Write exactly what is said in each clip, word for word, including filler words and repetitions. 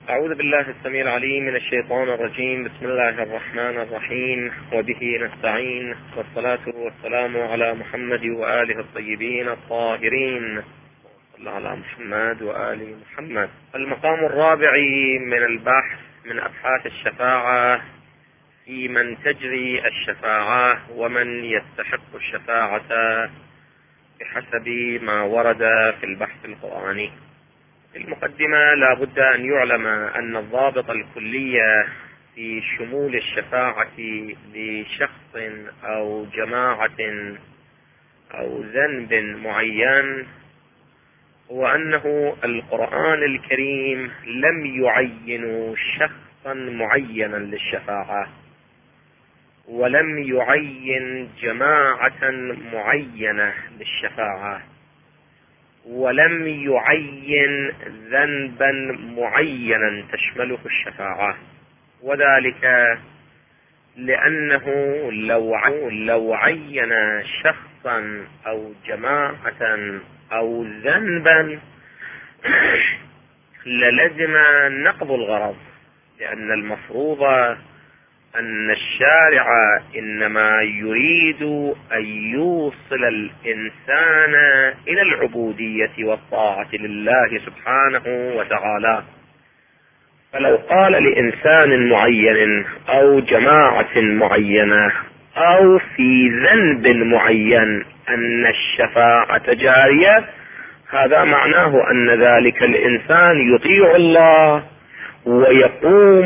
أعوذ بالله السميع العليم من الشيطان الرجيم. بسم الله الرحمن الرحيم، وبه نستعين، والصلاة والسلام على محمد وآله الطيبين الطاهرين. صلى على محمد وآل محمد. المقام الرابع من البحث من أبحاث الشفاعة في من تجري الشفاعة ومن يستحق الشفاعة بحسب ما ورد في البحث القرآني. في المقدمة لا بد أن يعلم أن الضابط الكلية في شمول الشفاعة لشخص أو جماعة أو ذنب معين هو أنه القرآن الكريم لم يعين شخصا معينا للشفاعة، ولم يعين جماعة معينة للشفاعة، ولم يعين ذنبا معينا تشمله الشفاعة، وذلك لأنه لو لو عين شخصا أو جماعة أو ذنبا للزم نقض الغرض، لأن المفروض أن الشارع إنما يريد أن يوصل الإنسان إلى العبودية والطاعة لله سبحانه وتعالى. فلو قال لإنسان معين أو جماعة معينة أو في ذنب معين أن الشفاعة جارية، هذا معناه أن ذلك الإنسان يطيع الله ويقوم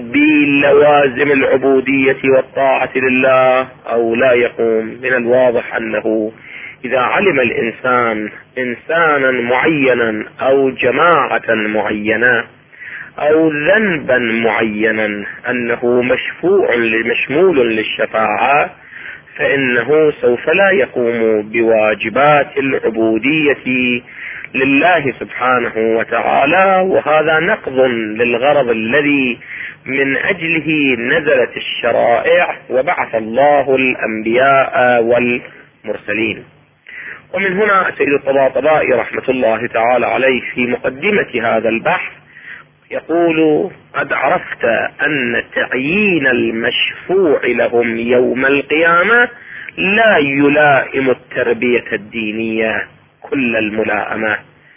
بلوازم العبودية والطاعة لله أو لا يقوم. من الواضح أنه إذا علم الإنسان إنسانا معينا أو جماعة معينة أو ذنبا معينا أنه مشفوع مشمول للشفاعة، فإنه سوف لا يقوم بواجبات العبودية لله سبحانه وتعالى، وهذا نقض للغرض الذي من أجله نزلت الشرائع وبعث الله الأنبياء والمرسلين. ومن هنا سيد الطباطبائي رحمة الله تعالى عليه في مقدمة هذا البحث يقول: قد عرفت أن تعيين المشفوع لهم يوم القيامة لا يلائم التربية الدينية كل الملائمة،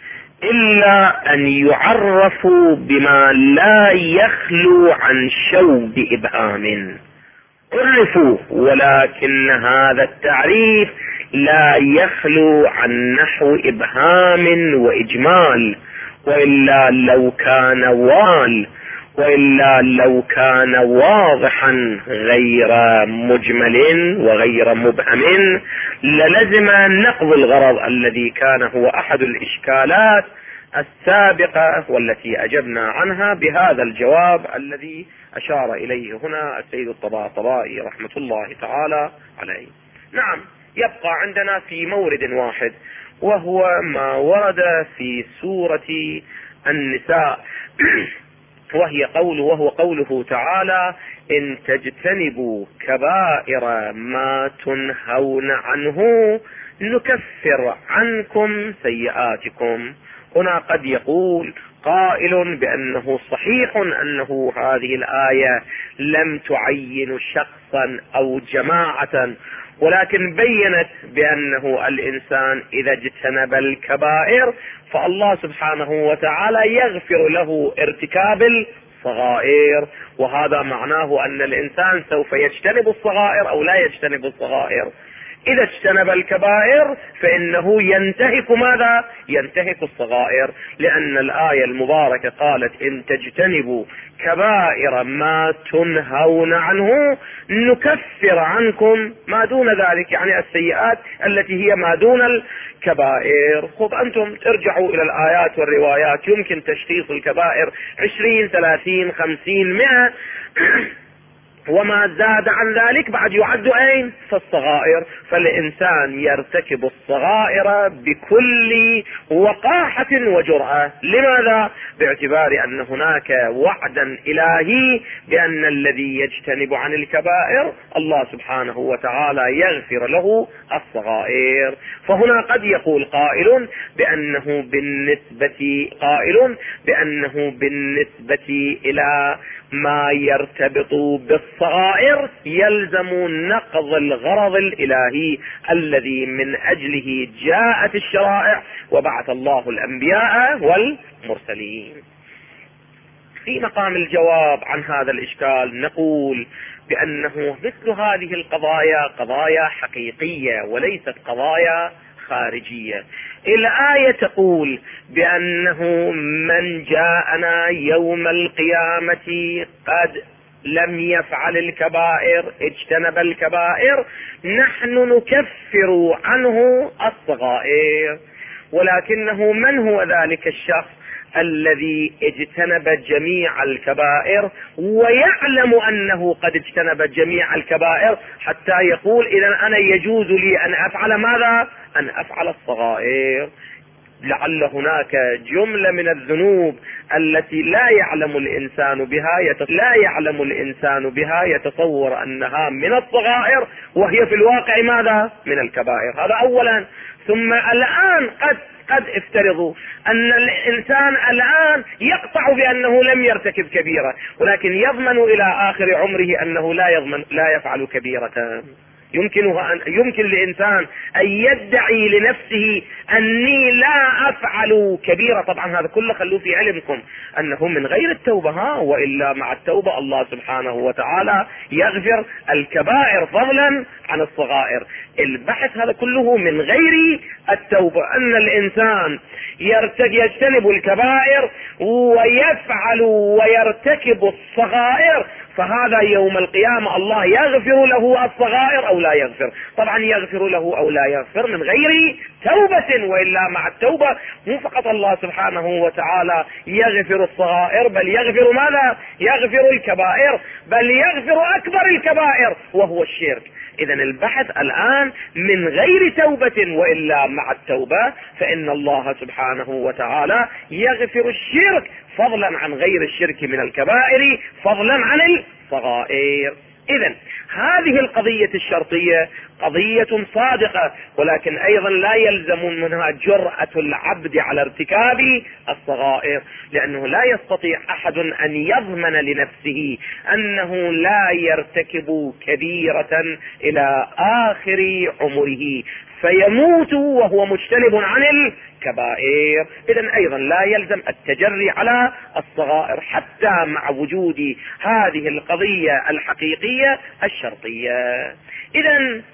إلا أن يعرفوا بما لا يخلو عن شوب إبهام. عرفوا، ولكن هذا التعريف لا يخلو عن نحو إبهام وإجمال، وإلا لو كان وال وإلا لو كان واضحا غير مجمل وغير مبهم للزم نقض الغرض الذي كان هو أحد الإشكالات السابقة والتي أجبنا عنها بهذا الجواب الذي أشار إليه هنا السيد الطباطبائي رحمة الله تعالى عليه. نعم، يبقى عندنا في مورد واحد، وهو ما ورد في سورة النساء وهي قول وهو قوله تعالى: إن تجتنبوا كبائر ما تنهون عنه نكفر عنكم سيئاتكم. هنا قد يقول قائل بأنه صحيح أنه هذه الآية لم تعين شخصا أو جماعة، ولكن بينت بأنه الإنسان إذا اجتنب الكبائر فالله سبحانه وتعالى يغفر له ارتكاب الصغائر، وهذا معناه أن الإنسان سوف يجتنب الصغائر أو لا يجتنب الصغائر. إذا اجتنب الكبائر فإنه ينتهك ماذا؟ ينتهك الصغائر، لأن الآية المباركة قالت: إن تجتنبوا كبائر ما تنهون عنه نكفر عنكم ما دون ذلك، يعني السيئات التي هي ما دون الكبائر. خذ أنتم ترجعوا إلى الآيات والروايات، يمكن تشخيص الكبائر عشرين ثلاثين خمسين مئة وما زاد عن ذلك بعد يعد أين؟ في الصغائر. فالإنسان يرتكب الصغائر بكل وقاحة وجرأة. لماذا؟ باعتبار أن هناك وعدا إلهي بأن الذي يجتنب عن الكبائر الله سبحانه وتعالى يغفر له الصغائر. فهنا قد يقول قائل بأنه بالنسبة قائل بأنه بالنسبة إلى ما يرتبط بالصغائر يلزم نقض الغرض الإلهي الذي من أجله جاءت الشرائع وبعث الله الأنبياء والمرسلين. في مقام الجواب عن هذا الإشكال نقول بأنه مثل هذه القضايا قضايا حقيقية وليست قضايا خارجية. الآية تقول بأنه من جاءنا يوم القيامة قد لم يفعل الكبائر اجتنب الكبائر نحن نكفر عنه الصغائر. ولكنه من هو ذلك الشخص الذي اجتنب جميع الكبائر ويعلم أنه قد اجتنب جميع الكبائر حتى يقول إذا أنا يجوز لي أن أفعل ماذا؟ أن أفعل الصغائر؟ لعل هناك جملة من الذنوب التي لا يعلم الإنسان بها يت... لا يعلم الإنسان بها يتصور أنها من الصغائر وهي في الواقع ماذا؟ من الكبائر. هذا أولا. ثم الآن قد قد افترضوا أن الإنسان الآن يقطع بأنه لم يرتكب كبيرة ولكن يضمن إلى آخر عمره أنه لا يضمن لا يفعل كبيرة. يمكنها أن يمكن لإنسان أن يدعي لنفسه أني لا أفعل كبيرة. طبعا هذا كله خلوه في علمكم أنه من غير التوبة، ها وإلا مع التوبة الله سبحانه وتعالى يغفر الكبائر فضلا عن الصغائر. البحث هذا كله من غير التوبة، أن الإنسان يجتنب الكبائر ويفعل ويرتكب الصغائر فهذا يوم القيامة الله يغفر له الصغائر أو لا يغفر. طبعا يغفر له أو لا يغفر من غير توبة، وإلا مع التوبة مو فقط الله سبحانه وتعالى يغفر الصغائر بل يغفر ماذا؟ يغفر الكبائر، بل يغفر أكبر الكبائر وهو الشرك. إذن البحث الآن من غير توبة، وإلا مع التوبة فإن الله سبحانه وتعالى يغفر الشرك فضلا عن غير الشرك من الكبائر فضلا عن الصغائر. إذن هذه القضية الشرطية قضية صادقة، ولكن أيضا لا يلزم منها جرأة العبد على ارتكاب الصغائر، لأنه لا يستطيع أحد أن يضمن لنفسه أنه لا يرتكب كبيرة إلى آخر عمره فيموت وهو مجتنب عن الكبائر. إذن أيضا لا يلزم التجري على الصغائر حتى مع وجود هذه القضية الحقيقية الشرطية. إذن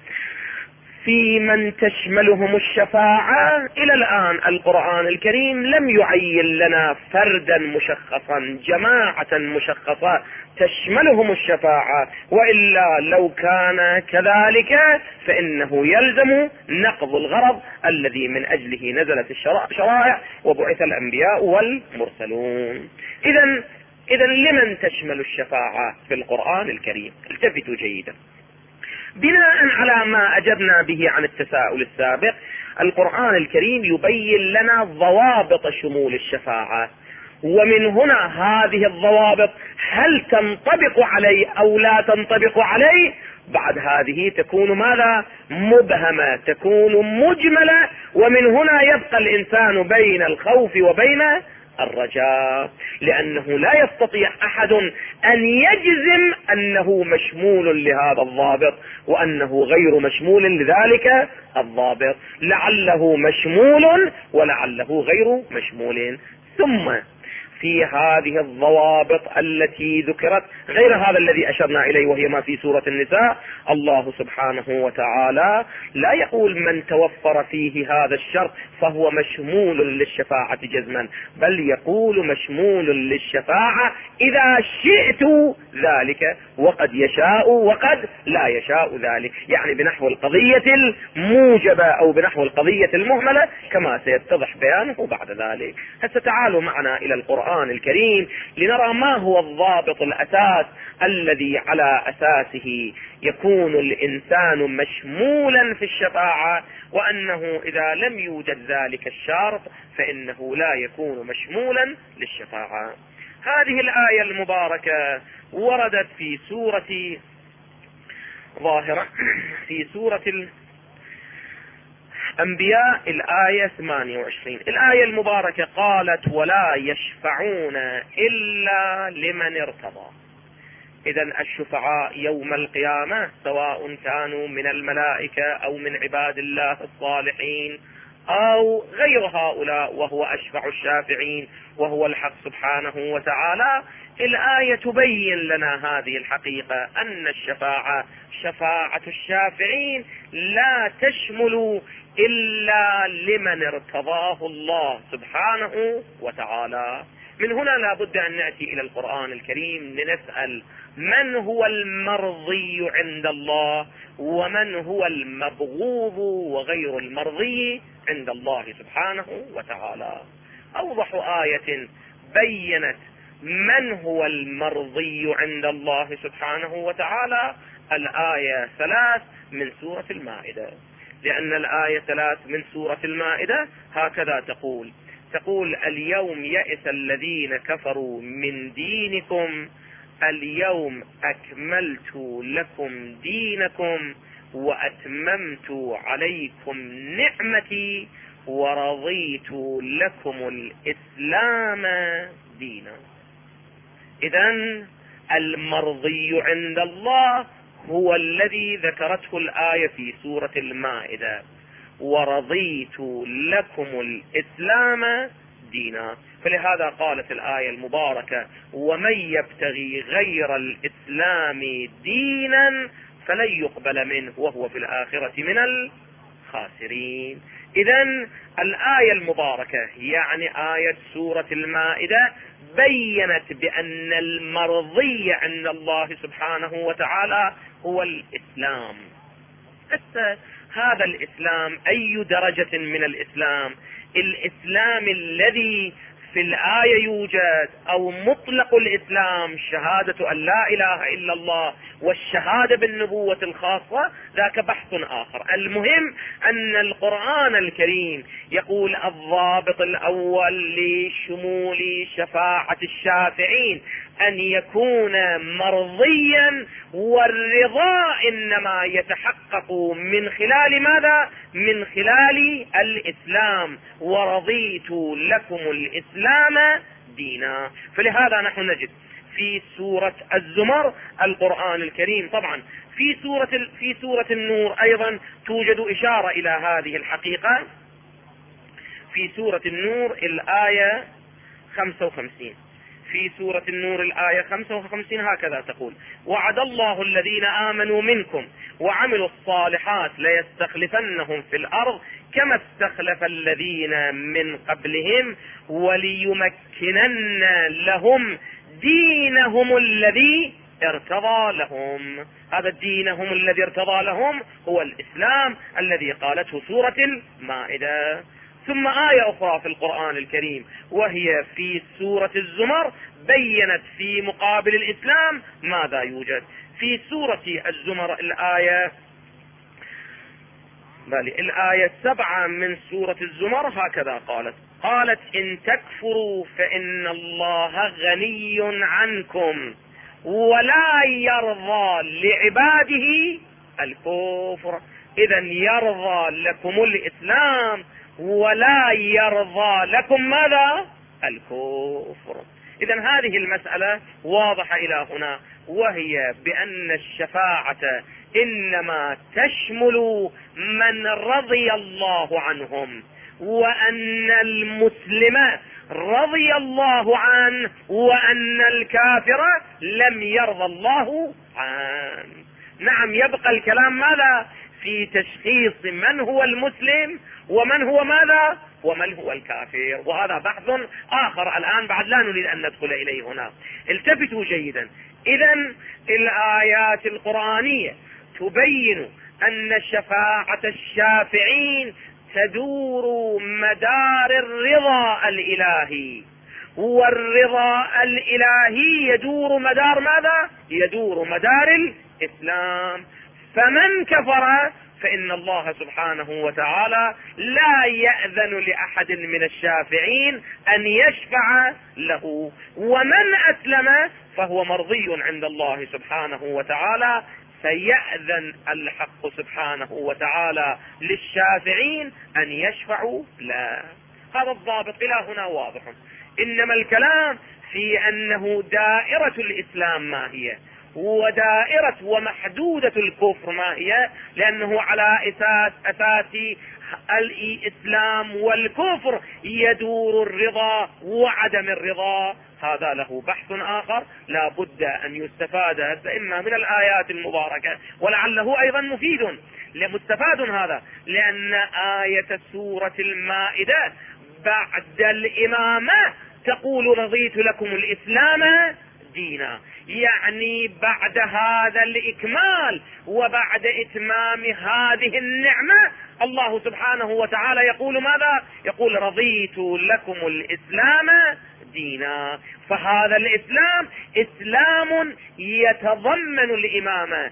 في من تشملهم الشفاعة إلى الآن القرآن الكريم لم يعين لنا فردا مشخصا، جماعة مشخصة تشملهم الشفاعة، وإلا لو كان كذلك فإنه يلزم نقض الغرض الذي من أجله نزلت الشرائع وبعث الأنبياء والمرسلون. إذن إذن لمن تشمل الشفاعة في القرآن الكريم؟ التفتوا جيدا. بناء على ما أجبنا به عن التساؤل السابق، القرآن الكريم يبين لنا ضوابط شمول الشفاعة، ومن هنا هذه الضوابط هل تنطبق عليه أو لا تنطبق عليه بعد هذه تكون ماذا؟ مبهمة، تكون مجملة، ومن هنا يبقى الإنسان بين الخوف وبين الرجاء، لأنه لا يستطيع أحد أن يجزم أنه مشمول لهذا الضابط وأنه غير مشمول لذلك الضابط، لعله مشمول ولعله غير مشمول. ثم في هذه الضوابط التي ذكرت غير هذا الذي أشرنا إليه وهي ما في سورة النساء، الله سبحانه وتعالى لا يقول من توفر فيه هذا الشرط فهو مشمول للشفاعة جزما، بل يقول مشمول للشفاعة إذا شئت ذلك وقد يشاء وقد لا يشاء ذلك، يعني بنحو القضية الموجبة أو بنحو القضية المهملة كما سيتضح بيانه بعد ذلك. هسه تعالوا معنا إلى القرآن القرآن الكريم لنرى ما هو الضابط الأساس الذي على أساسه يكون الإنسان مشمولا في الشفاعة، وأنه إذا لم يوجد ذلك الشرط فإنه لا يكون مشمولا للشفاعة. هذه الآية المباركة وردت في سورة ظاهرة في سورة الأنبياء الآية ثمانية وعشرين. الآية المباركة قالت: ولا يشفعون إلا لمن ارتضى. إذن الشفعاء يوم القيامة سواء كانوا من الملائكة أو من عباد الله الصالحين أو غير هؤلاء، وهو أشفع الشافعين وهو الحق سبحانه وتعالى. الآية تبين لنا هذه الحقيقة، أن الشفاعة شفاعة الشافعين لا تشمل إلا لمن ارتضاه الله سبحانه وتعالى. من هنا لا بد أن نأتي إلى القرآن الكريم لنسأل: من هو المرضي عند الله، ومن هو المبغوض وغير المرضي عند الله سبحانه وتعالى؟ أوضح آية بينت من هو المرضي عند الله سبحانه وتعالى الآية ثلاث من سورة المائدة، لأن الآية ثلاث من سورة المائدة هكذا تقول: تقول: اليوم يئس الذين كفروا من دينكم، اليوم أكملت لكم دينكم وأتممت عليكم نعمتي ورضيت لكم الإسلام دينا. إذن المرضي عند الله هو الذي ذكرته الآية في سورة المائدة: ورضيت لكم الإسلام دينا. فلهذا قالت الآية المباركة: ومن يبتغي غير الإسلام دينا فلن يقبل منه وهو في الآخرة من الخاسرين. إذن الآية المباركة يعني آية سورة المائدة بينت بأن المرضي عند الله سبحانه وتعالى هو الإسلام. حتى هذا الإسلام أي درجة من الإسلام؟ الإسلام الذي في الآية يوجد، أو مطلق الإسلام شهادة أن لا إله إلا الله والشهادة بالنبوة الخاصة، ذاك بحث آخر. المهم أن القرآن الكريم يقول الضابط الأول لشمول شفاعة الشافعين أن يكون مرضيا، والرضا إنما يتحقق من خلال ماذا؟ من خلال الإسلام: ورضيت لكم الإسلام دينا. فلهذا نحن نجد في سورة الزمر القرآن الكريم، طبعا في سورة في سورة النور أيضا توجد إشارة إلى هذه الحقيقة. في سورة النور الآية خمسة وخمسين، في سورة النور الآية خمسة وخمسين هكذا تقول: وعد الله الذين آمنوا منكم وعملوا الصالحات ليستخلفنهم في الأرض كما استخلف الذين من قبلهم وليمكنن لهم دينهم الذي ارتضى لهم. هذا دينهم الذي ارتضى لهم هو الإسلام الذي قالته سورة المائدة. ثم آية أخرى في القرآن الكريم وهي في سورة الزمر بينت في مقابل الإسلام ماذا يوجد. في سورة الزمر الآية بالي الآية سبعة من سورة الزمر هكذا قالت: قالت: إن تكفروا فإن الله غني عنكم ولا يرضى لعباده الكفر. إذن يرضى لكم الإسلام ولا يرضى لكم ماذا؟ الكفر. إذن هذه المسألة واضحة إلى هنا، وهي بأن الشفاعة إنما تشمل من رضي الله عنهم، وأن المسلم رضي الله عنه، وأن الكافر لم يرضى الله عنه. نعم، يبقى الكلام ماذا؟ في تشخيص من هو المسلم ومن هو ماذا؟ ومن هو الكافر، وهذا بحث آخر الآن بعد لا نريد أن ندخل إليه هنا. التفتوا جيدا. إذن الآيات القرآنية تبين أن شفاعة الشافعين تدور مدار الرضا الإلهي، والرضا الإلهي يدور مدار ماذا؟ يدور مدار الإسلام. فمن كفر فإن الله سبحانه وتعالى لا يأذن لأحد من الشافعين أن يشفع له، ومن أسلم فهو مرضي عند الله سبحانه وتعالى. سيأذن الحق سبحانه وتعالى للشافعين أن يشفعوا له. هذا الضابط إلى هنا واضح. إنما الكلام في أنه دائرة الإسلام ما هي، ودائرة ومحدودة الكفر ما هي، لأنه على أساس أساسي الإسلام والكفر يدور الرضا وعدم الرضا. هذا له بحث آخر لا بد أن يستفاد إما من الآيات المباركة، ولعله أيضا مفيد لمستفاد هذا، لأن آية سورة المائدة بعد الإمامة تقول رضيت لكم الإسلام دينا، يعني بعد هذا الإكمال وبعد إتمام هذه النعمة الله سبحانه وتعالى يقول ماذا؟ يقول رضيت لكم الإسلام دينا. فهذا الإسلام إسلام يتضمن الإمامة،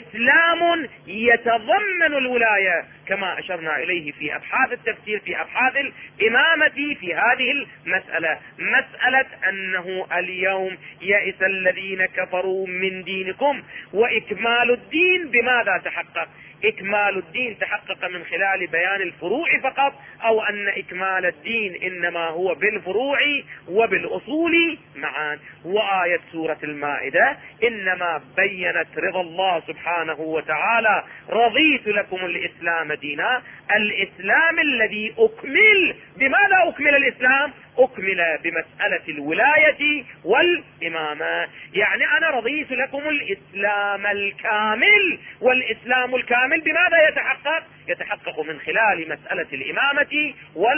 إسلام يتضمن الولاية، كما أشرنا إليه في أبحاث التفسير في أبحاث الإمامة في هذه المسألة، مسألة أنه اليوم يئس الذين كفروا من دينكم. وإكمال الدين بماذا تحقق؟ إكمال الدين تحقق من خلال بيان الفروع فقط، أو أن إكمال الدين إنما هو بالفروع وبالأصول معا. وآية سورة المائدة إنما بينت رضا الله سبحانه وتعالى رضيت لكم الإسلام دينا، الإسلام الذي أكمل. بماذا أكمل الإسلام؟ أكمل بمسألة الولاية والإمامة. يعني أنا رضيت لكم الإسلام الكامل، والإسلام الكامل بماذا يتحقق؟ يتحقق من خلال مسألة الإمامة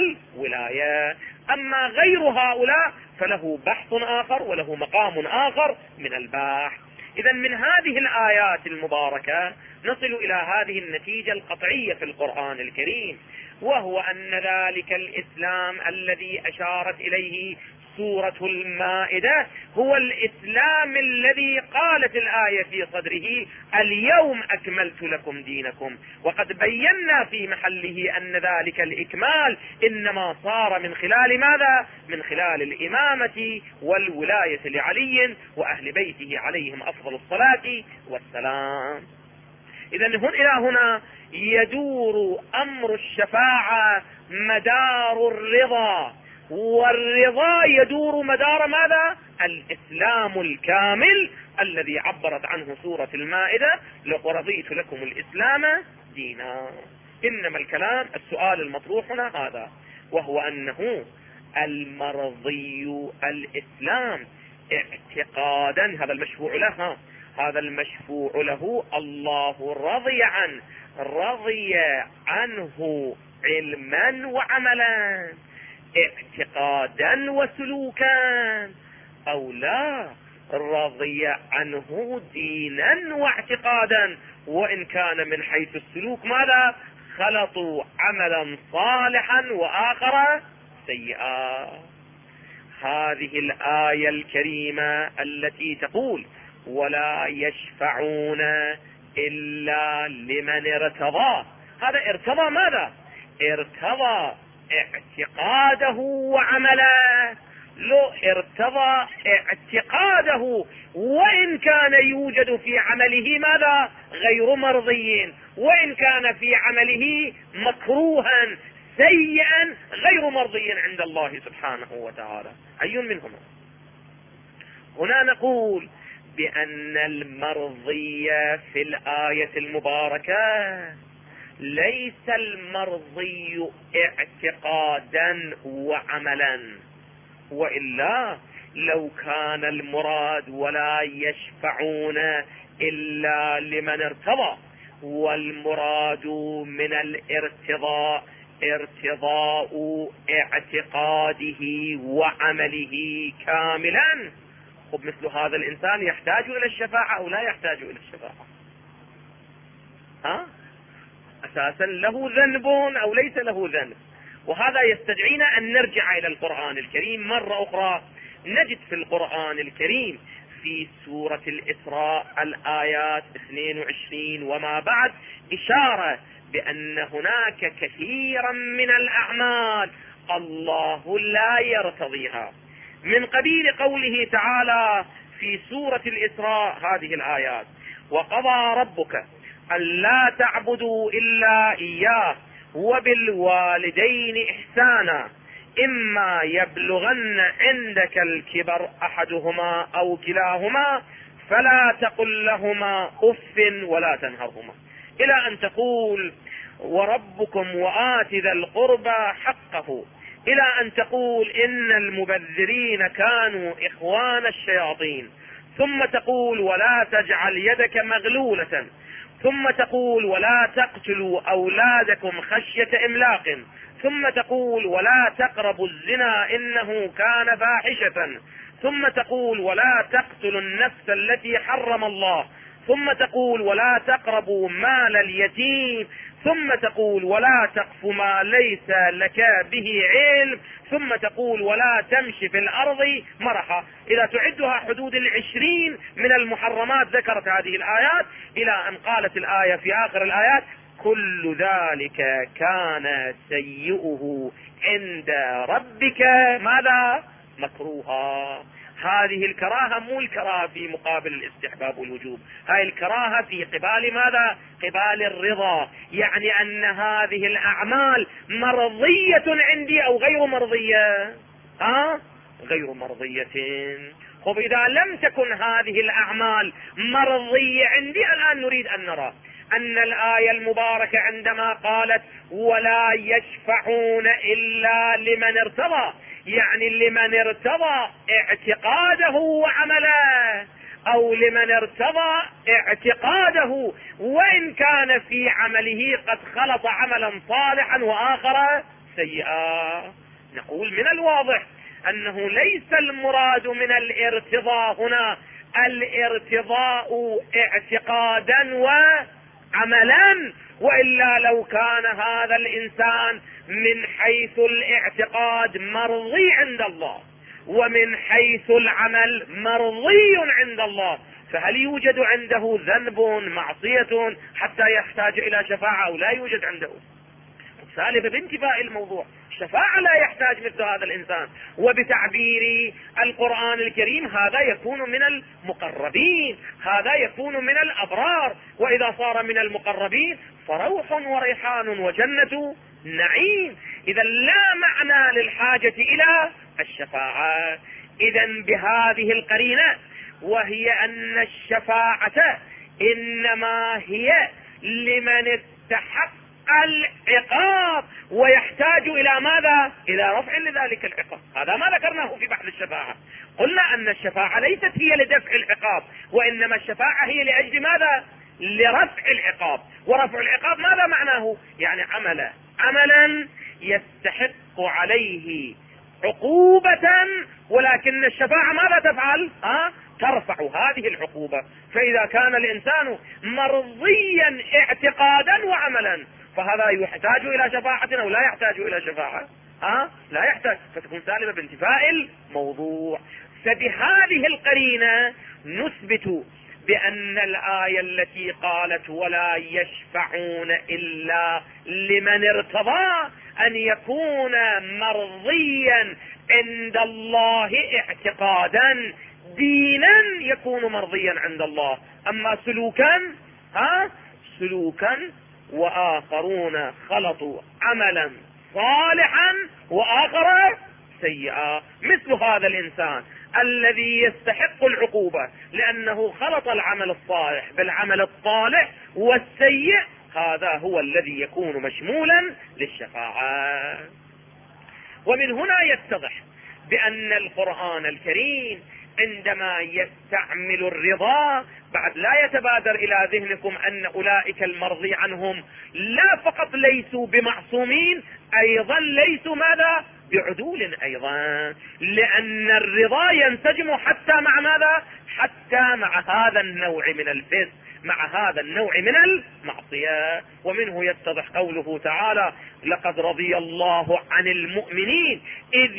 والولاية. أما غير هؤلاء فله بحث آخر وله مقام آخر من البحث. إذا من هذه الآيات المباركة نصل إلى هذه النتيجة القطعية في القرآن الكريم، وهو أن ذلك الإسلام الذي أشارت إليه سورة المائدة هو الإسلام الذي قالت الآية في صدره اليوم أكملت لكم دينكم. وقد بينا في محله أن ذلك الإكمال إنما صار من خلال ماذا؟ من خلال الإمامة والولاية لعلي وأهل بيته عليهم أفضل الصلاة والسلام. إذا هنا إلى هنا يدور أمر الشفاعة مدار الرضا، والرضا يدور مدار ماذا؟ الإسلام الكامل الذي عبرت عنه سورة المائدة رضيت لكم الإسلام دينا. إنما الكلام السؤال المطروح هنا هذا، وهو أنه المرضي الإسلام اعتقادا، هذا المشفوع له، هذا المشفوع له الله رضي عنه، رضي عنه علما وعملا، اعتقادا وسلوكا، أو لا رضي عنه دينا واعتقادا، وإن كان من حيث السلوك ماذا؟ خلطوا عملا صالحا وآخر سيئا. هذه الآية الكريمة التي تقول ولا يشفعون إلا لمن ارتضى، هذا ارتضى ماذا؟ ارتضى اعتقاده وعمله. لو ارتضى اعتقاده وإن كان يوجد في عمله ماذا؟ غير مرضي، وإن كان في عمله مكروها سيئا غير مرضي عند الله سبحانه وتعالى. أي منهما؟ هنا نقول بأن المرضي في الآية المباركة ليس المرضي اعتقادا وعملا، وإلا لو كان المراد ولا يشفعون إلا لمن ارتضى، والمراد من الارتضاء ارتضاء اعتقاده وعمله كاملا، خب مثل هذا الإنسان يحتاج إلى الشفاعة أو لا يحتاج إلى الشفاعة؟ ها؟ أساسا له ذنب أو ليس له ذنب، وهذا يستدعينا أن نرجع إلى القرآن الكريم مرة أخرى. نجد في القرآن الكريم في سورة الإسراء الآيات اثنين وعشرين وما بعد إشارة بأن هناك كثيرا من الأعمال الله لا يرتضيها، من قبيل قوله تعالى في سورة الإسراء هذه الآيات: وقضى ربك ألا تعبدوا إلا إياه وبالوالدين إحسانا إما يبلغن عندك الكبر أحدهما أو كلاهما فلا تقل لهما أف ولا تنهرهما، إلى أن تقول وربكم وآت ذا القربى حقه، إلى أن تقول إن المبذرين كانوا إخوان الشياطين، ثم تقول ولا تجعل يدك مغلولة، ثم تقول ولا تقتلوا أولادكم خشية إملاق، ثم تقول ولا تقربوا الزنا إنه كان فاحشة، ثم تقول ولا تقتلوا النفس التي حرم الله، ثم تقول ولا تقربوا مال اليتيم، ثم تقول ولا تقف ما ليس لك به علم، ثم تقول ولا تمشي في الأرض مرحا. إذا تعدها حدود العشرين من المحرمات ذكرت هذه الآيات، إلى أن قالت الآية في آخر الآيات: كل ذلك كان سيئه عند ربك ماذا؟ مكروها. هذه الكراهة مو الكراهة في مقابل الاستحباب والوجوب، هاي الكراهة في قبال ماذا؟ قبال الرضا، يعني أن هذه الأعمال مرضية عندي أو غير مرضية؟ ها؟ غير مرضية. خب إذا لم تكن هذه الأعمال مرضية عندي، الآن نريد أن نرى أن الآية المباركة عندما قالت ولا يشفعون إلا لمن ارتضى، يعني لمن ارتضى اعتقاده وعمله، أو لمن ارتضى اعتقاده وإن كان في عمله قد خلط عملا صالحا وآخر سيئا. نقول من الواضح أنه ليس المراد من الارتضاء هنا الارتضاء اعتقادا وعملا، وإلا لو كان هذا الإنسان من حيث الاعتقاد مرضي عند الله ومن حيث العمل مرضي عند الله، فهل يوجد عنده ذنب معصية حتى يحتاج إلى شفاعة أو لا يوجد عنده؟ سالب بانتفاء الموضوع، الشفاعة لا يحتاج مثل هذا الإنسان. وبتعبير القرآن الكريم هذا يكون من المقربين، هذا يكون من الأبرار، وإذا صار من المقربين فروح وريحان وجنة نعيم. إذا لا معنى للحاجة إلى الشفاعة. إذا بهذه القرينة، وهي أن الشفاعة إنما هي لمن استحق العقاب ويحتاج إلى ماذا؟ إلى رفع لذلك العقاب. هذا ما ذكرناه في بحث الشفاعة. قلنا أن الشفاعة ليست هي لدفع العقاب، وإنما الشفاعة هي لأجل ماذا؟ لرفع العقاب. ورفع العقاب ماذا معناه؟ يعني عملا عملا يستحق عليه عقوبة، ولكن الشفاعة ماذا تفعل؟ ها؟ ترفع هذه العقوبة. فإذا كان الإنسان مرضيا اعتقادا وعملا فهذا يحتاج إلى شفاعة أو لا يحتاج إلى شفاعة؟ ها؟ لا يحتاج، فتكون سالمة بانتفاء الموضوع. فبهذه القرينة نثبت بأن الآية التي قالت ولا يشفعون إلا لمن ارتضى أن يكون مرضيا عند الله اعتقادا، دينا يكون مرضيا عند الله، أما سلوكا ها سلوكا وآخرون خلطوا عملا صالحا وآخر سيئا، مثل هذا الإنسان الذي يستحق العقوبة لأنه خلط العمل الصالح بالعمل الصالح والسيء، هذا هو الذي يكون مشمولا للشفاعة. ومن هنا يتضح بأن القرآن الكريم عندما يستعمل الرضا، بعد لا يتبادر إلى ذهنكم أن أولئك المرضي عنهم لا فقط ليسوا بمعصومين، أيضا ليسوا ماذا؟ بعدول أيضا، لأن الرضا ينسجم حتى مع ماذا؟ حتى حتى مع هذا النوع من الفسق، مع هذا النوع من المعصية. ومنه يتضح قوله تعالى: لقد رضي الله عن المؤمنين إذ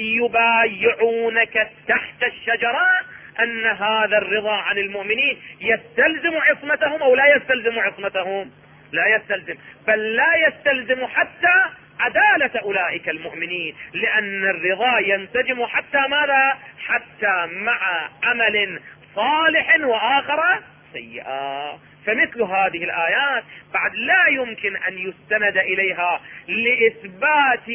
يبايعونك تحت الشجرة، أن هذا الرضا عن المؤمنين يستلزم عصمتهم أو لا يستلزم عصمتهم؟ لا يستلزم، بل لا يستلزم حتى عدالة أولئك المؤمنين، لأن الرضا ينسجم حتى ماذا؟ حتى مع عمل صالح وآخر سيئا. فمثل هذه الآيات بعد لا يمكن أن يستند إليها لإثبات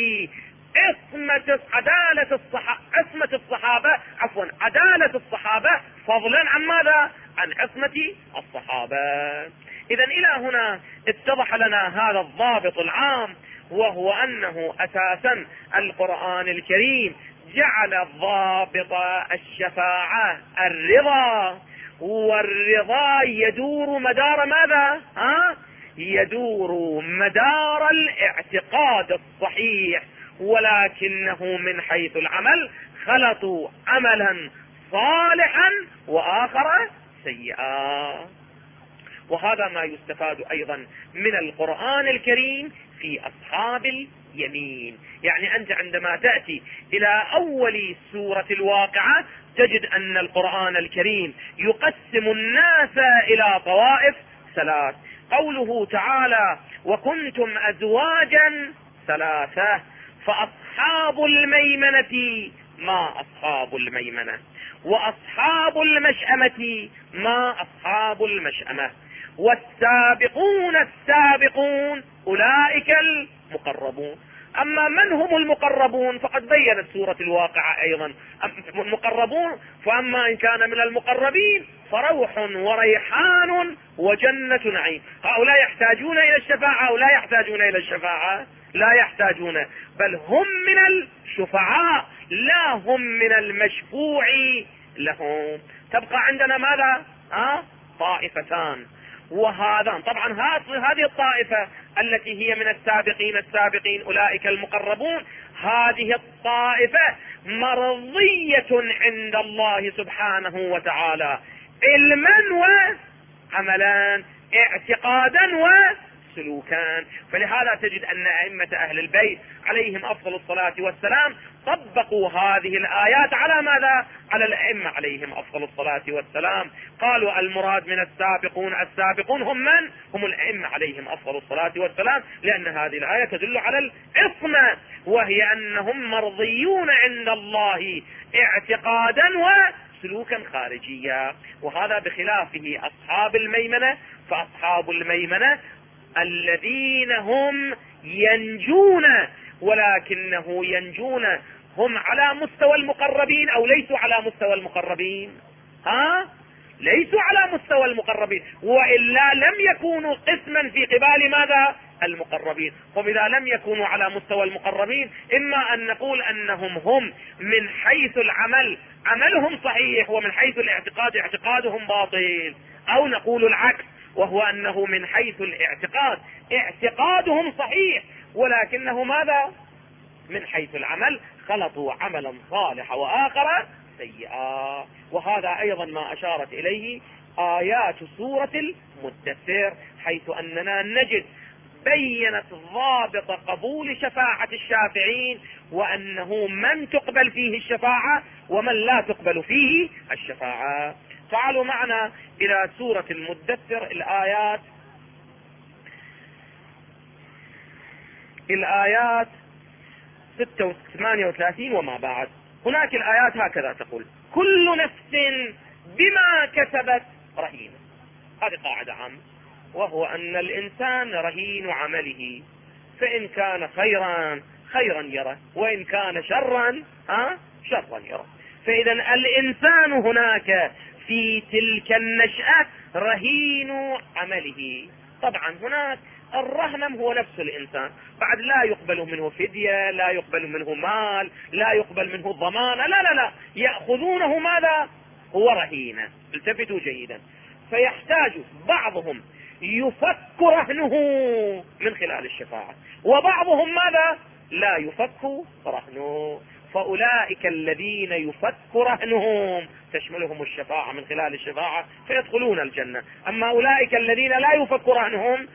عصمة عدالة الصحابة عصمة الصحابة عفوا عدالة الصحابة فضلا عن ماذا؟ عن عصمة الصحابة. إذا إلى هنا اتضح لنا هذا الضابط العام، وهو أنه أساسا القرآن الكريم جعل ضابط الشفاعة الرضا، والرضا يدور مدار ماذا؟ ها؟ يدور مدار الاعتقاد الصحيح، ولكنه من حيث العمل خلطوا عملا صالحا وآخر سيئا. وهذا ما يستفاد أيضا من القرآن الكريم في أصحاب اليمين. يعني أنت عندما تأتي إلى أول سورة الواقعة تجد أن القرآن الكريم يقسم الناس إلى طوائف ثلاث. قوله تعالى: وكنتم أزواجا ثلاثة، فأصحاب الميمنة ما أصحاب الميمنة، وأصحاب المشأمة ما أصحاب المشأمة، والسابقون السابقون أولئك المقربون. أما من هم المقربون فقد بيّنت سورة الواقعة أيضا المقربون، فأما إن كان من المقربين فروح وريحان وجنة نعيم. هؤلاء يحتاجون إلى الشفاعة أو لا يحتاجون إلى الشفاعة؟ لا يحتاجون، بل هم من الشفعاء لا هم من المشفوع لهم. تبقى عندنا ماذا؟ آه؟ طائفتان، وهذا طبعا هذه الطائفة التي هي من السابقين السابقين أولئك المقربون، هذه الطائفة مرضية عند الله سبحانه وتعالى علما وعملا، اعتقادا وسلوكا. فلهذا تجد أن أئمة أهل البيت عليهم أفضل الصلاة والسلام طبقوا هذه الآيات على ماذا؟ على الأئمة عليهم أفضل الصلاة والسلام. قالوا المراد من السابقون السابقون هم من؟ هم الأئمة عليهم أفضل الصلاة والسلام، لأن هذه الآية تدل على العصمة، وهي أنهم مرضيون عند الله اعتقادا وسلوكا خارجيا. وهذا بخلافه أصحاب الميمنة، فأصحاب الميمنة الذين هم ينجون، ولكنه ينجون هم على مستوى المقربين أو ليسوا على مستوى المقربين؟ ها؟ ليسوا على مستوى المقربين، وإلا لم يكونوا قسما في قبال ماذا؟ المقربين. هم إذا لم يكونوا على مستوى المقربين إما أن نقول أنهم هم من حيث العمل عملهم صحيح، ومن حيث الاعتقاد اعتقادهم باطل، أو نقول العكس، وهو أنه من حيث الاعتقاد اعتقادهم صحيح، ولكنه ماذا؟ من حيث العمل خلطوا عملا صالحا وآخر سيئا. وهذا أيضا ما أشارت إليه آيات سورة المدثر، حيث أننا نجد بيّنت ضابط قبول شفاعة الشافعين، وأنه من تقبل فيه الشفاعة ومن لا تقبل فيه الشفاعة. تعالوا معنا إلى سورة المدثر الآيات الآيات ستة وثمانية وثلاثين وما بعد. هناك الآيات هكذا تقول: كل نفس بما كسبت رهين. هذه قاعدة عامة، وهو أن الإنسان رهين عمله، فإن كان خيرا خيرا يره، وإن كان شرا ها شرا يره. فإذا الإنسان هناك في تلك النشأة رهين عمله. طبعا هناك الرهن هو نفس الإنسان، بعد لا يقبل منه فدية، لا يقبل منه مال، لا يقبل منه ضمان، لا لا لا يأخذونه ماذا؟ هو رهينة. التفتوا جيدا. فيحتاج بعضهم يفك رهنه من خلال الشفاعة، وبعضهم ماذا؟ لا يفك رهنه. فأولئك الذين يفك رهنهم تشملهم الشفاعة من خلال الشفاعة فيدخلون الجنة. أما أولئك الذين لا يفك رهنهم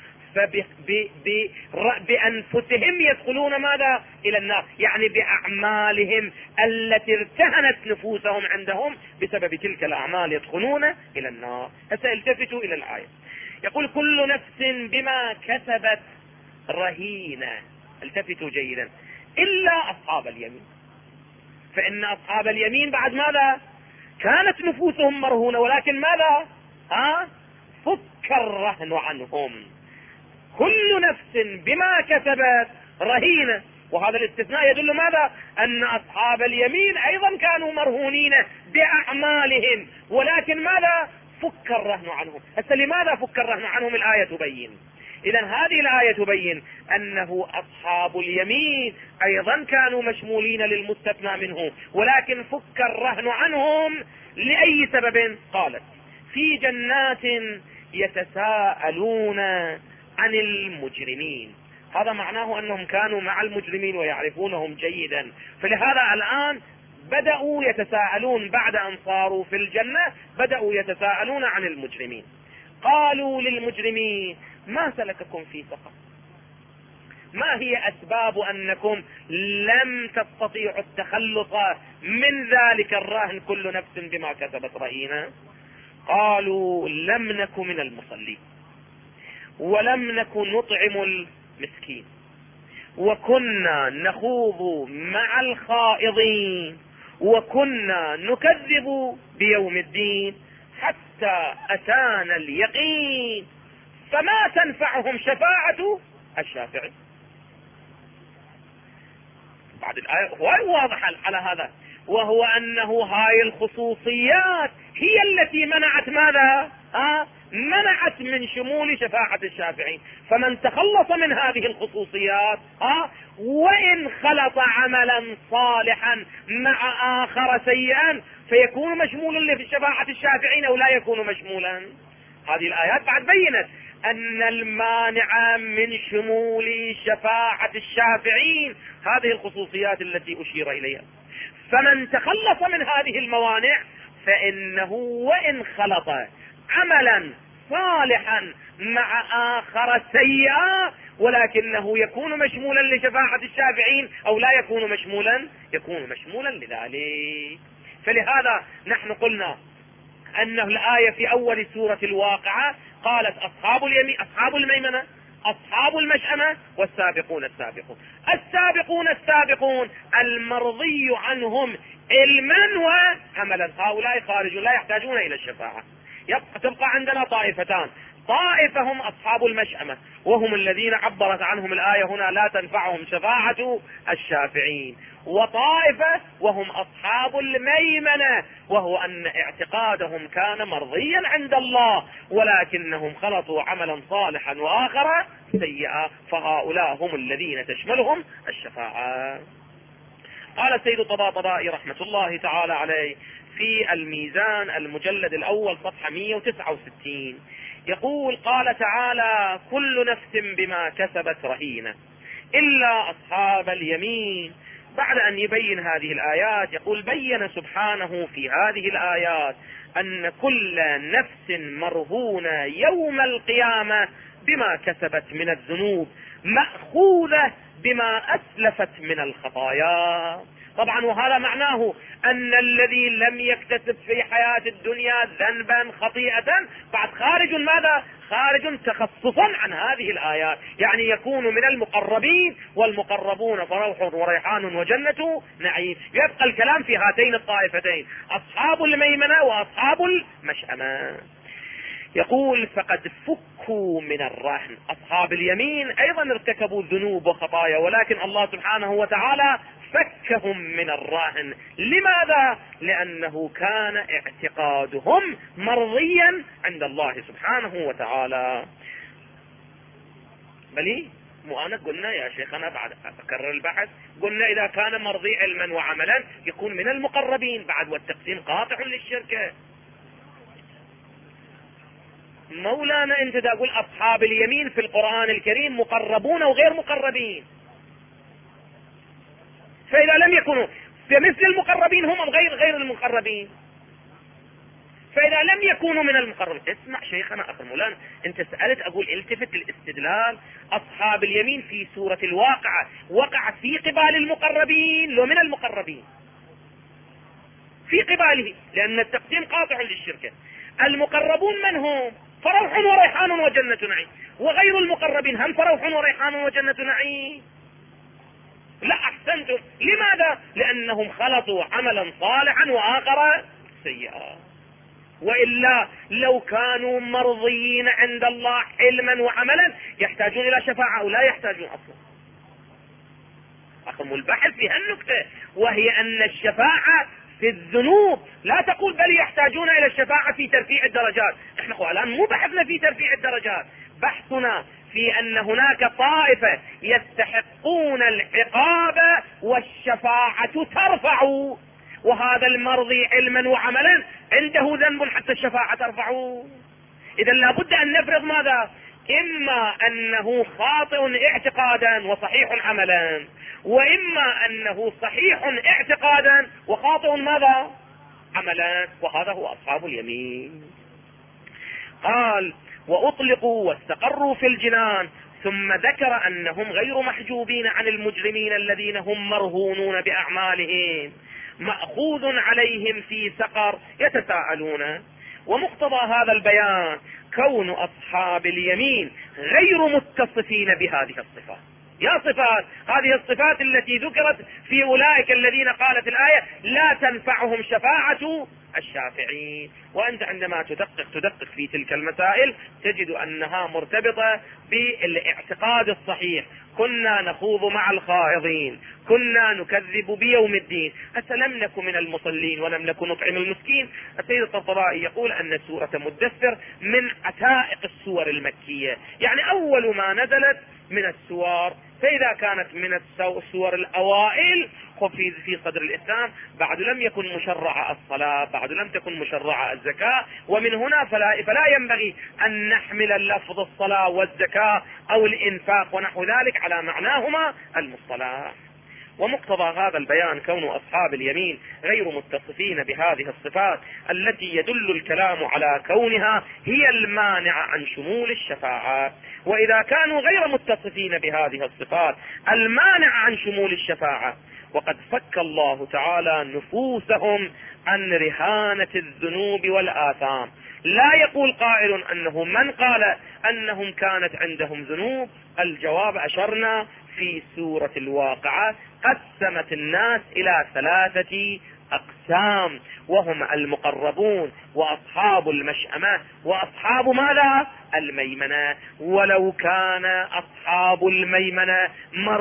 فبأنفسهم يدخلون ماذا؟ إلى النار، يعني بأعمالهم التي ارتهنت نفوسهم عندهم بسبب تلك الأعمال يدخلون إلى النار. هسه التفتوا إلى الآية، يقول كل نفس بما كسبت رهينة. التفتوا جيدا، إلا أصحاب اليمين، فإن أصحاب اليمين بعد ماذا؟ كانت نفوسهم مرهونة، ولكن ماذا؟ ها؟ فك الرهن عنهم. كل نفس بما كسبت رهينة، وهذا الاستثناء يدل ماذا؟ أن أصحاب اليمين أيضا كانوا مرهونين بأعمالهم، ولكن ماذا؟ فك الرهن عنهم. هسه لماذا فك الرهن عنهم؟ الآية تبين. إذن هذه الآية تبين أنه أصحاب اليمين أيضا كانوا مشمولين للمستثنى منه، ولكن فك الرهن عنهم لأي سبب؟ قالت في جنات يتساءلون عن المجرمين. هذا معناه أنهم كانوا مع المجرمين ويعرفونهم جيدا، فلهذا الآن بدأوا يتساءلون بعد أن صاروا في الجنة، بدأوا يتساءلون عن المجرمين. قالوا للمجرمين ما سلككم في سقر؟ ما هي أسباب أنكم لم تستطيعوا التخلص من ذلك الرهن كل نفس بما كسبت رهينة؟ قالوا لم نك من المصلين، ولم نك نطعم المسكين، وكنا نخوض مع الخائضين، وكنا نكذب بيوم الدين حتى أتانا اليقين فما تنفعهم شفاعة الشافعين. بعد الآية واضح على هذا، وهو أنه هاي الخصوصيات هي التي منعت ماذا؟ ها؟ منعت من شمول شفاعة الشافعين. فمن تخلص من هذه الخصوصيات ها وإن خلط عملا صالحا مع آخر سيئا فيكون مشمولا لشفاعة الشافعين أو لا يكون مشمولا. هذه الآيات بعد بينت أن المانع من شمول شفاعة الشافعين هذه الخصوصيات التي أشير إليها. فمن تخلص من هذه الموانع فإنه وإن خلط عملا صالحا مع آخر سيئا ولكنه يكون مشمولا لشفاعة الشافعين أو لا يكون مشمولا، يكون مشمولا لذلك. فلهذا نحن قلنا أن الآية في أول سورة الواقعة قالت أصحاب اليمين، أصحاب الميمنة، أصحاب المشأمة، والسابقون السابقون. السابقون السابقون المرضي عنهم علما وعملا، هؤلاء خارجون لا يحتاجون إلى الشفاعة. تبقى عندنا طائفتان، طائفة هم أصحاب المشأمة وهم الذين عبرت عنهم الآية هنا لا تنفعهم شفاعة الشافعين، وطائفة وهم أصحاب الميمنة وهو أن اعتقادهم كان مرضيا عند الله ولكنهم خلطوا عملا صالحا وآخر سيئا، فهؤلاء هم الذين تشملهم الشفاعة. قال السيد الطباطبائي رحمة الله تعالى عليه في الميزان المجلد الأول صفحة مئة وتسعة وستين يقول قال تعالى كل نفس بما كسبت رهينة إلا أصحاب اليمين. بعد أن يبين هذه الآيات يقول بين سبحانه في هذه الآيات أن كل نفس مرهونة يوم القيامة بما كسبت من الذنوب مأخوذة بما أسلفت من الخطايا. طبعا وهذا معناه أن الذي لم يكتسب في حياة الدنيا ذنبا خطيئة بعد خارج ماذا؟ خارج تخصصا عن هذه الآيات، يعني يكون من المقربين، والمقربون فروح وريحان وجنة نعيم. يبقى الكلام في هاتين الطائفتين أصحاب الميمنة وأصحاب المشأمة. يقول فقد فكوا من الرهن. أصحاب اليمين أيضا ارتكبوا ذنوب وخطايا ولكن الله سبحانه وتعالى فكهم من الرهن. لماذا؟ لأنه كان اعتقادهم مرضيا عند الله سبحانه وتعالى. بلي مو أنا قلنا يا شيخ أنا بعد أكرر البحث قلنا إذا كان مرضي علما وعملا يكون من المقربين بعد، والتقسيم قاطع للشركة. مولانا انت دا اقول اصحاب اليمين في القرآن الكريم مقربون وغير مقربين، فاذا لم يكونوا بمثل المقربين هم غير غير المقربين. فإذا لم يكونوا من المقربين، اسمع شيخنا أخ المولان، أنت سألت أقول التفت الاستدلال. أصحاب اليمين في سورة الواقعة وقع في قبال المقربين لو من المقربين، في قباله، لأن التقديم قاطع للشركة. المقربون من هم؟ فروح وريحان وجنة نعيم. وغير المقربين هم فروح وريحان وجنة نعيم. لا أحسنتم. لماذا؟ لأنهم خلطوا عملا صالحا وآخر سيئا. وإلا لو كانوا مرضيين عند الله علما وعملا يحتاجون إلى شفاعة أو لا يحتاجون أصلا. أخم البحث في هالنكتة، وهي أن الشفاعة في الذنوب لا تقول بل يحتاجون إلى الشفاعة في ترفيع الدرجات. احنا الآن مو بحثنا في ترفيع الدرجات، بحثنا في أن هناك طائفة يستحقون العقاب والشفاعة ترفع، وهذا المرضي علما وعملا عنده ذنب حتى الشفاعة ترفعه. إذا لابد أن نفرض ماذا؟ إما أنه خاطئ اعتقادا وصحيح عملا، وإما أنه صحيح اعتقادا وخاطئ ماذا؟ عملا. وهذا هو أصحاب اليمين. قال وأطلقوا واستقروا في الجنان، ثم ذكر أنهم غير محجوبين عن المجرمين الذين هم مرهونون بأعمالهم مأخوذ عليهم في سقر يتساءلون. ومقتضى هذا البيان كون أصحاب اليمين غير متصفين بهذه الصفات. يا صفات، هذه الصفات التي ذكرت في أولئك الذين قالت الآية لا تنفعهم شفاعة الشافعين. وأنت عندما تدقق تدقق في تلك المسائل تجد أنها مرتبطة بالاعتقاد الصحيح. كنا نخوض مع الخائضين، كنا نكذب بيوم الدين، أسلم نكن من المصلين ولم نكن نطعم المسكين. السيد الطبرائي يقول أن سورة مدثر من عتائق السور المكية، يعني أول ما نزلت من السور. فإذا كانت من السور الأوائل في في صدر الإسلام بعد لم يكن مشرع الصلاة، بعد لم تكن مشرع الزكاة، ومن هنا فلا, فلا ينبغي أن نحمل اللفظ الصلاة والزكاة أو الإنفاق ونحو ذلك على معناهما المصطلح. ومقتضى هذا البيان كون أصحاب اليمين غير متصفين بهذه الصفات التي يدل الكلام على كونها هي المانعة عن شمول الشفاعة. وإذا كانوا غير متصفين بهذه الصفات المانعة عن شمول الشفاعة، وقد فك الله تعالى نفوسهم عن رهانة الذنوب والآثام. لا يقول قائل أنه من قال أنهم كانت عندهم ذنوب. الجواب أشرنا في سورة الواقعة قسمت الناس إلى ثلاثة أقسام، وهم المقربون وأصحاب المشأمة وأصحاب ماذا؟ الميمنة. ولو كان أصحاب الميمنة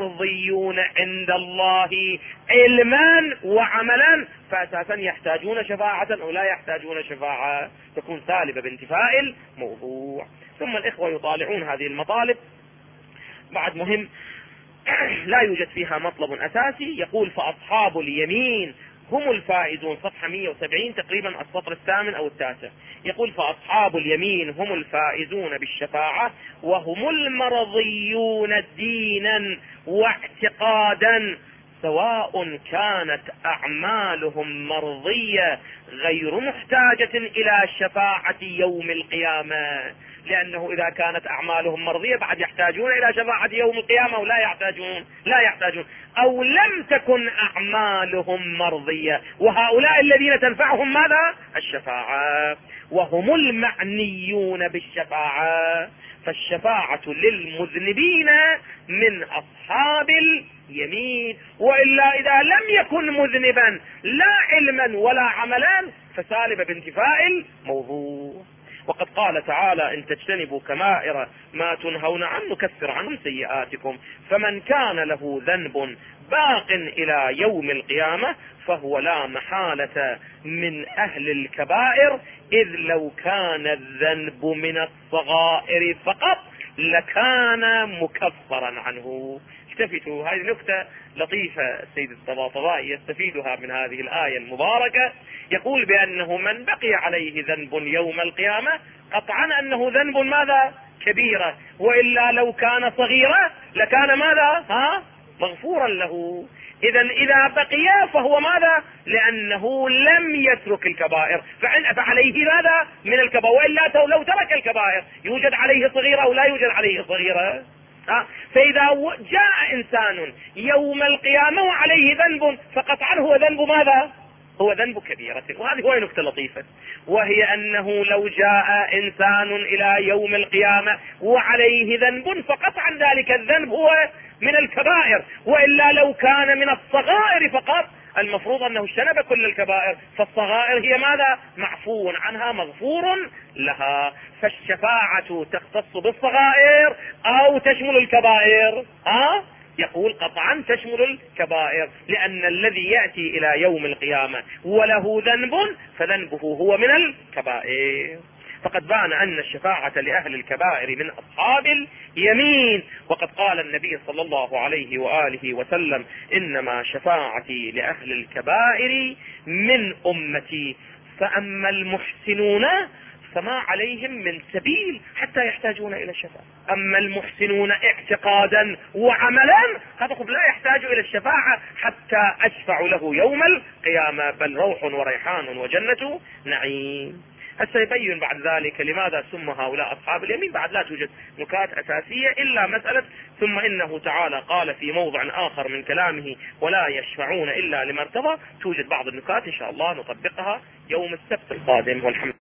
مرضيون عند الله علما وعملا فأساسا يحتاجون شفاعة أو لا يحتاجون شفاعة، تكون سالبة بانتفاء الموضوع. ثم الإخوة يطالعون هذه المطالب بعد مهم لا يوجد فيها مطلب أساسي. يقول فأصحاب اليمين هم الفائزون، صفحة مئة وسبعين تقريبا السطر الثامن أو التاسع. يقول فأصحاب اليمين هم الفائزون بالشفاعة وهم المرضيون دينا واعتقادا، سواء كانت أعمالهم مرضية غير محتاجة إلى شفاعة يوم القيامة. لأنه إذا كانت أعمالهم مرضية بعد يحتاجون إلى شفاعة يوم القيامة ولا يحتاجون لا يحتاجون أو لم تكن أعمالهم مرضية، وهؤلاء الذين تنفعهم ماذا؟ الشفاعة، وهم المعنيون بالشفاعة. فالشفاعة للمذنبين من أصحاب اليمين، وإلا إذا لم يكن مذنبا لا علما ولا عملا فسالب بانتفاء الموضوع. وقد قال تعالى إن تجتنبوا كبائر ما تنهون عنه نكفر عنهم سيئاتكم. فمن كان له ذنب باق إلى يوم القيامة فهو لا محالة من أهل الكبائر، إذ لو كان الذنب من الصغائر فقط لكان مكفرا عنه. التفتوا، هذه نكتة لطيفة السيد الطباطبائي يستفيدها من هذه الآية المباركة. يقول بأنه من بقي عليه ذنب يوم القيامة قطعا أنه ذنب ماذا؟ كبيرة، وإلا لو كان صغيرة لكان ماذا؟ ها؟ مغفورا له. إذا إذا بقي فهو ماذا؟ لأنه لم يترك الكبائر فعليه ماذا؟ من الكبائر. وإلا لو ترك الكبائر يوجد عليه صغيرة أو لا يوجد عليه صغيرة؟ فإذا جاء إنسان يوم القيامة وعليه ذنب فقطعا هو ذنب ماذا؟ هو ذنب كبيرة. وهذه هو نكتة لطيفة، وهي أنه لو جاء إنسان إلى يوم القيامة وعليه ذنب فقطعا ذلك الذنب هو من الكبائر، وإلا لو كان من الصغائر فقط المفروض أنه اجتنب كل الكبائر، فالصغائر هي ماذا؟ معفو عنها مغفور لها. فالشفاعة تختص بالصغائر أو تشمل الكبائر؟ ها؟ يقول قطعا تشمل الكبائر، لأن الذي يأتي إلى يوم القيامة وله ذنب فذنبه هو من الكبائر. فقد بان أن الشفاعة لأهل الكبائر من أصحاب اليمين، وقد قال النبي صلى الله عليه وآله وسلم إنما شفاعتي لأهل الكبائر من أمتي، فأما المحسنون فما عليهم من سبيل حتى يحتاجون إلى الشفاعة. أما المحسنون اعتقادا وعملا هذا لا يحتاج إلى الشفاعة حتى أشفع له يوم القيامة، بل روح وريحان وجنة نعيم. سيبين بعد ذلك لماذا سمى هؤلاء أصحاب اليمين. بعد لا توجد نكات أساسية إلا مسألة ثم إنه تعالى قال في موضع آخر من كلامه ولا يشفعون إلا لما ارتضى. توجد بعض النكات إن شاء الله نطبقها يوم السبت القادم، والحمد